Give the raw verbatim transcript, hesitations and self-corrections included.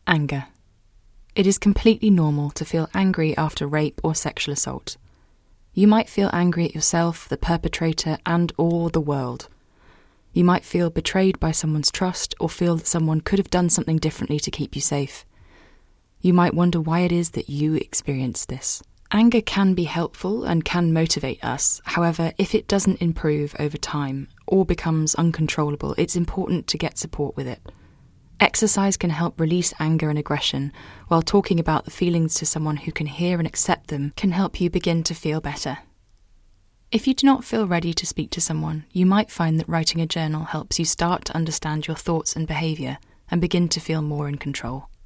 Anger. It is completely normal to feel angry after rape or sexual assault. You might feel angry at yourself, the perpetrator, and or the world. You might feel betrayed by someone's trust or feel that someone could have done something differently to keep you safe. You might wonder why it is that you experience this. Anger can be helpful and can motivate us. However, if it doesn't improve over time or becomes uncontrollable, it's important to get support with it. Exercise can help release anger and aggression, while talking about the feelings to someone who can hear and accept them can help you begin to feel better. If you do not feel ready to speak to someone, you might find that writing a journal helps you start to understand your thoughts and behaviour and begin to feel more in control.